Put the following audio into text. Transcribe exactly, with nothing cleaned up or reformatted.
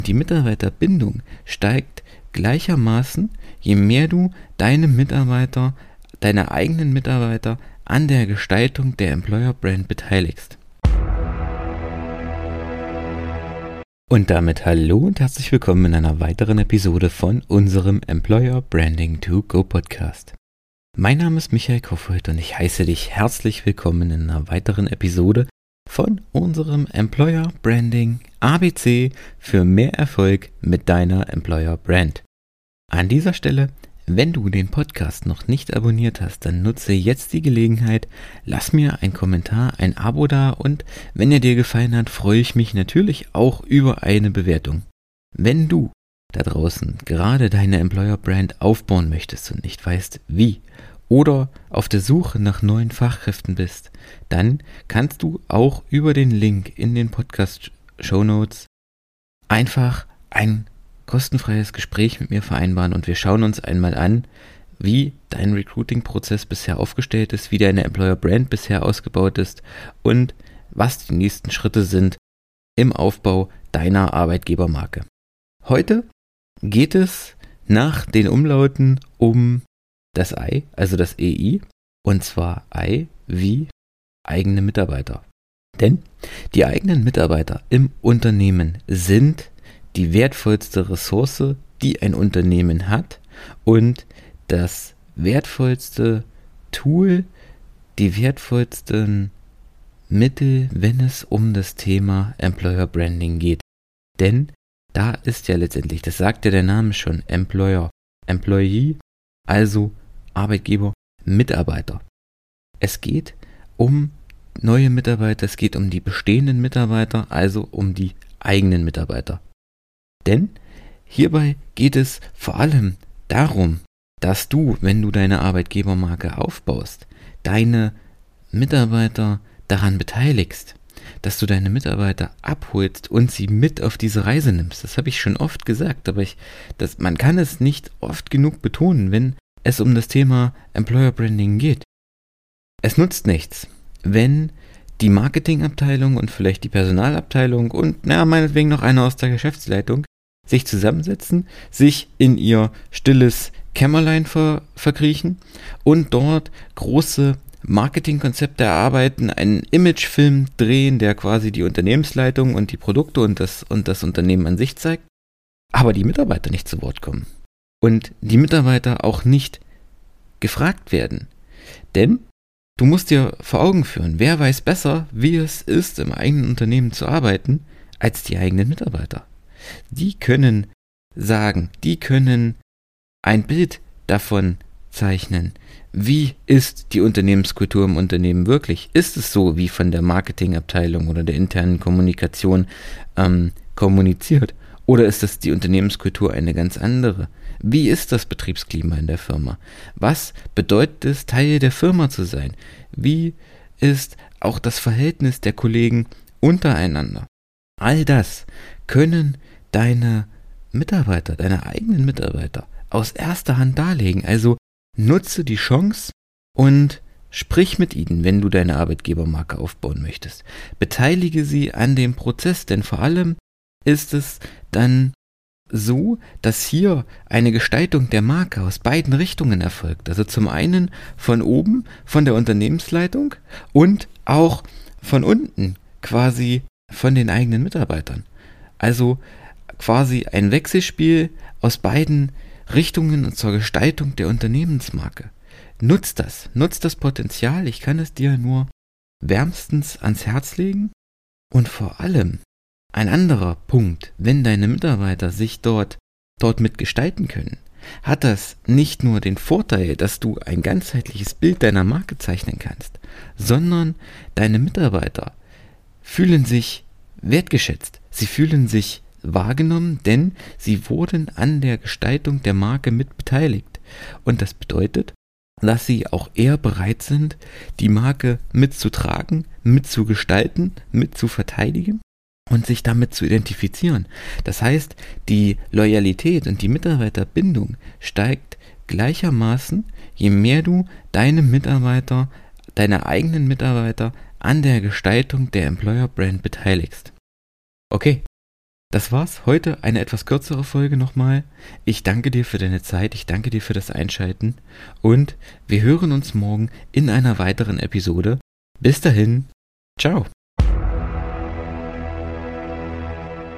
Die Mitarbeiterbindung steigt gleichermaßen, je mehr du deine Mitarbeiter, deine eigenen Mitarbeiter an der Gestaltung der Employer Brand beteiligst. Und damit hallo und herzlich willkommen in einer weiteren Episode von unserem Employer Branding to Go Podcast. Mein Name ist Michael Koffold und ich heiße dich herzlich willkommen in einer weiteren Episode von unserem Employer Branding A B C für mehr Erfolg mit deiner Employer Brand. An dieser Stelle, wenn du den Podcast noch nicht abonniert hast, dann nutze jetzt die Gelegenheit, lass mir einen Kommentar, ein Abo da und wenn er dir gefallen hat, freue ich mich natürlich auch über eine Bewertung. Wenn du da draußen gerade deine Employer Brand aufbauen möchtest und nicht weißt wie oder auf der Suche nach neuen Fachkräften bist, dann kannst du auch über den Link in den Podcast-Shownotes einfach ein kostenfreies Gespräch mit mir vereinbaren und wir schauen uns einmal an, wie dein Recruiting-Prozess bisher aufgestellt ist, wie deine Employer Brand bisher ausgebaut ist und was die nächsten Schritte sind im Aufbau deiner Arbeitgebermarke. Heute geht es nach den Umlauten um das I, also das E I, und zwar I wie eigene Mitarbeiter. Denn die eigenen Mitarbeiter im Unternehmen sind die wertvollste Ressource, die ein Unternehmen hat und das wertvollste Tool, die wertvollsten Mittel, wenn es um das Thema Employer Branding geht. Denn da ist ja letztendlich, das sagt ja der Name schon, Employer, Employee, also Arbeitgeber, Mitarbeiter. Es geht um neue Mitarbeiter, es geht um die bestehenden Mitarbeiter, also um die eigenen Mitarbeiter. Denn hierbei geht es vor allem darum, dass du, wenn du deine Arbeitgebermarke aufbaust, deine Mitarbeiter daran beteiligst, dass du deine Mitarbeiter abholst und sie mit auf diese Reise nimmst. Das habe ich schon oft gesagt, aber ich, das, man kann es nicht oft genug betonen, wenn es um das Thema Employer Branding geht. Es nutzt nichts, wenn die Marketingabteilung und vielleicht die Personalabteilung und na, meinetwegen noch einer aus der Geschäftsleitung sich zusammensetzen, sich in ihr stilles Kämmerlein ver- verkriechen und dort große Marketingkonzepte erarbeiten, einen Imagefilm drehen, der quasi die Unternehmensleitung und die Produkte und das, und das Unternehmen an sich zeigt, aber die Mitarbeiter nicht zu Wort kommen und die Mitarbeiter auch nicht gefragt werden. Denn du musst dir vor Augen führen, wer weiß besser, wie es ist, im eigenen Unternehmen zu arbeiten, als die eigenen Mitarbeiter. Die können sagen, die können ein Bild davon zeichnen, wie ist die Unternehmenskultur im Unternehmen wirklich? Ist es so, wie von der Marketingabteilung oder der internen Kommunikation ähm, kommuniziert? Oder ist es die Unternehmenskultur eine ganz andere? Wie ist das Betriebsklima in der Firma? Was bedeutet es, Teil der Firma zu sein? Wie ist auch das Verhältnis der Kollegen untereinander? All das können deine Mitarbeiter, deine eigenen Mitarbeiter aus erster Hand darlegen. Also nutze die Chance und sprich mit ihnen, wenn du deine Arbeitgebermarke aufbauen möchtest. Beteilige sie an dem Prozess, denn vor allem ist es dann so, dass hier eine Gestaltung der Marke aus beiden Richtungen erfolgt. Also zum einen von oben, von der Unternehmensleitung und auch von unten, quasi von den eigenen Mitarbeitern. Also quasi ein Wechselspiel aus beiden Richtungen und zur Gestaltung der Unternehmensmarke. Nutz das, nutz das Potenzial, ich kann es dir nur wärmstens ans Herz legen. Und vor allem ein anderer Punkt, wenn deine Mitarbeiter sich dort, dort mitgestalten können, hat das nicht nur den Vorteil, dass du ein ganzheitliches Bild deiner Marke zeichnen kannst, sondern deine Mitarbeiter fühlen sich wertgeschätzt, sie fühlen sich wahrgenommen, denn sie wurden an der Gestaltung der Marke mit beteiligt. Und das bedeutet, dass sie auch eher bereit sind, die Marke mitzutragen, mitzugestalten, mitzuverteidigen und sich damit zu identifizieren. Das heißt, die Loyalität und die Mitarbeiterbindung steigt gleichermaßen, je mehr du deine Mitarbeiter, deine eigenen Mitarbeiter an der Gestaltung der Employer Brand beteiligst. Okay, Das war's. Heute eine etwas kürzere Folge nochmal. Ich danke dir für deine Zeit, ich danke dir für das Einschalten und wir hören uns morgen in einer weiteren Episode. Bis dahin, ciao.